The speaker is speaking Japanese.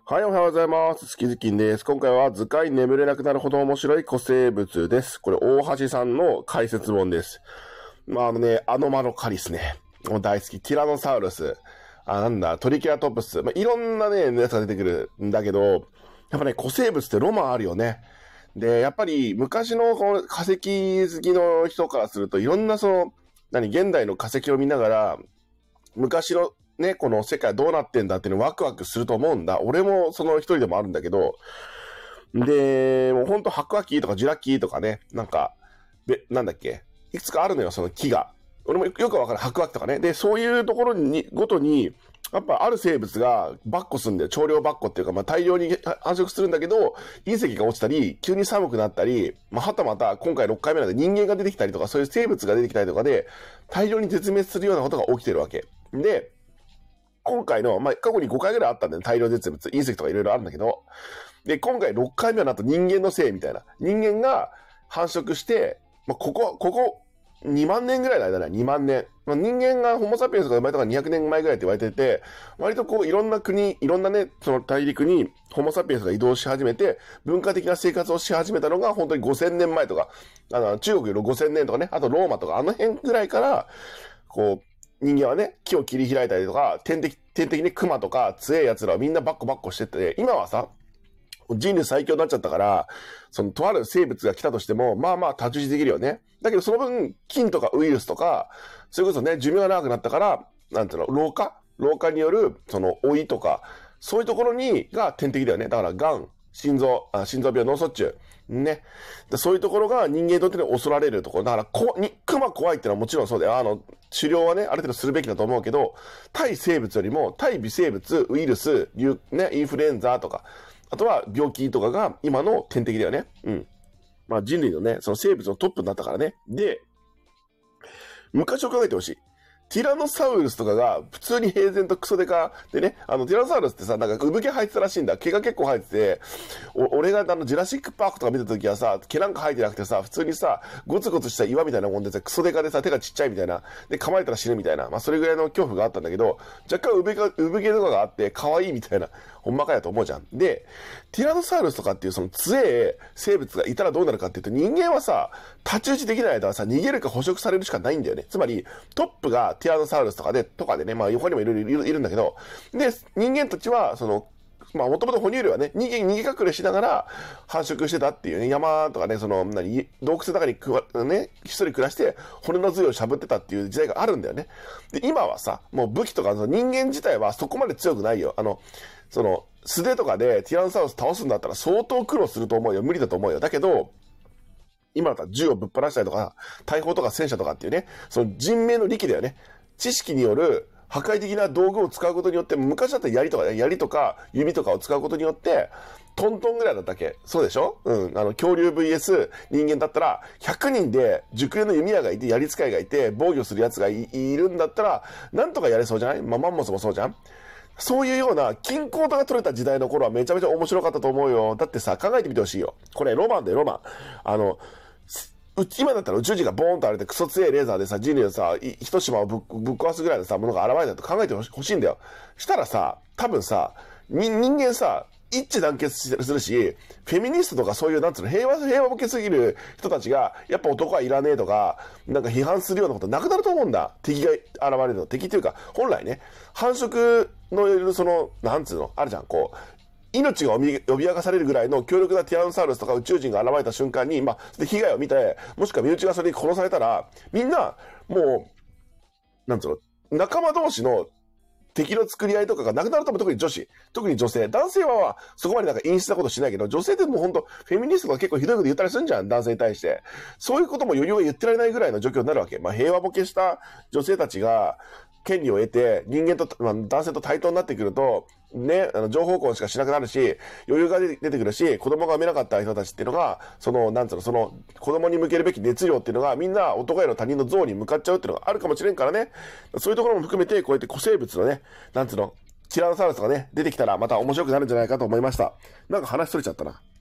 はい、おはようございます。月々金です。今回は図解眠れなくなるほど面白い古生物です。これ、大橋さんの解説本です。アノマロカリスね。もう大好き。ティラノサウルス。トリケラトプス。いろんなね、やつが出てくるんだけど、やっぱね、古生物ってロマンあるよね。で、やっぱり昔のこの化石好きの人からすると、いろんな現代の化石を見ながら、昔のね、この世界どうなってんだっていうのワクワクすると思うんだ。俺もその一人でもあるんだけど、で、もうほんと白亜紀とかジュラ紀とかね、いくつかあるのよ、その木が。俺もよくわかる白亜紀とかね。で、そういうところに、ごとに、やっぱある生物がバッコするんだよ。超量バッコっていうか、大量に繁殖するんだけど、隕石が落ちたり、急に寒くなったり、はたまた今回6回目なんで人間が出てきたりとか、そういう生物が出てきたりとかで、大量に絶滅するようなことが起きてるわけ。で、今回の、過去に5回ぐらいあったんだよね。大量絶滅。隕石とかいろいろあるんだけど。で、今回6回目はなんと人間のせいみたいな。人間が繁殖して、ここ、2万年ぐらいの間ね、2万年。人間がホモサピエンスが生まれたのが200年前ぐらいって言われてて、割といろんな国、いろんなね、その大陸にホモサピエンスが移動し始めて、文化的な生活をし始めたのが本当に5000年前とか、中国より5000年とかね、あとローマとかあの辺ぐらいから、人間はね、木を切り開いたりとか、天敵に熊とか強い奴らをみんなバッコバッコしてて、今はさ、人類最強になっちゃったから、とある生物が来たとしても、太刀打ちできるよね。だけどその分、菌とかウイルスとか、それこそね、寿命が長くなったから、老化による、老いとか、そういうところが天敵だよね。だから、癌、心臓病、脳卒中。ね。そういうところが人間にとって恐られるところ。だから、熊怖いってのはもちろんそうだよ。狩猟はね、ある程度するべきだと思うけど、対生物よりも、対微生物、ウイルス、インフルエンザとか、あとは病気とかが今の天敵だよね。うん。人類のね、その生物のトップになったからね。で、昔を考えてほしい。ティラノサウルスとかが普通に平然とクソデカでね、ティラノサウルスってさ、産毛生えてたらしいんだ。毛が結構生えてて、俺がジュラシックパークとか見た時はさ、毛なんか生えてなくてさ、普通にさ、ゴツゴツした岩みたいなもんでさ、クソデカでさ、手がちっちゃいみたいな。で、噛まれたら死ぬみたいな。それぐらいの恐怖があったんだけど、若干産毛とかがあって、可愛いみたいな、ほんまかやと思うじゃん。で、ティラノサウルスとかっていう強い生物がいたらどうなるかっていうと、人間はさ、太刀打ちできない間はさ、逃げるか捕食されるしかないんだよね。つまり、トップがティラノサウルスとかでね、横にもいろいろいるんだけど、で、人間たちは、もともと哺乳類はね、逃げ隠れしながら繁殖してたっていうね、山とかね、洞窟の中にひっそり暮らして、骨の髄をしゃぶってたっていう時代があるんだよね。で、今はさ、もう武器とか、人間自体はそこまで強くないよ。素手とかでティラノサウルス倒すんだったら相当苦労すると思うよ。無理だと思うよ。だけど、今だったら銃をぶっ放したりとか、大砲とか戦車とかっていうね、人命の利器だよね。知識による破壊的な道具を使うことによって、昔だったら槍とか弓とかを使うことによって、トントンぐらいだったっけ？そうでしょ？うん。恐竜 VS 人間だったら、100人で熟練の弓矢がいて、槍使いがいて、防御する奴がいるんだったら、なんとかやれそうじゃない？マンモスもそうじゃん？そういうような均衡が取れた時代の頃はめちゃめちゃ面白かったと思うよ。だってさ、考えてみてほしいよ。これロマンだよ、ロマン。今だったら宇宙人がボーンと荒れてクソ強いレーザーでさ、人類のさ、一島をぶっ壊すぐらいのさ、ものが現れたと考えてほしいんだよ。したらさ、多分さ、人間さ、一致団結するし、フェミニストとかそういう、平和ボケすぎる人たちが、やっぱ男はいらねえとか、批判するようなことなくなると思うんだ。敵が現れるの。敵っていうか、本来ね、繁殖の、あるじゃん、命が脅かされるぐらいの強力なティラノサウルスとか宇宙人が現れた瞬間に、被害を見て、もしくは身内がそれに殺されたら、みんな、もう、仲間同士の敵の作り合いとかがなくなると思う。特に女性。男性はそこまで陰湿なことしないけど、女性ってもうほんと、フェミニストが結構ひどいこと言ったりするんじゃん、男性に対して。そういうことも余裕が言ってられないぐらいの状況になるわけ。平和ボケした女性たちが、権利を得て、人間と、男性と対等になってくると、ね、情報婚しかしなくなるし、余裕が出てくるし、子供が産めなかった人たちっていうのが、子供に向けるべき熱量っていうのが、みんな男やの他人の像に向かっちゃうっていうのがあるかもしれんからね。そういうところも含めて、こうやって古生物のね、ティラノサウルスがね、出てきたらまた面白くなるんじゃないかと思いました。話それちゃったな。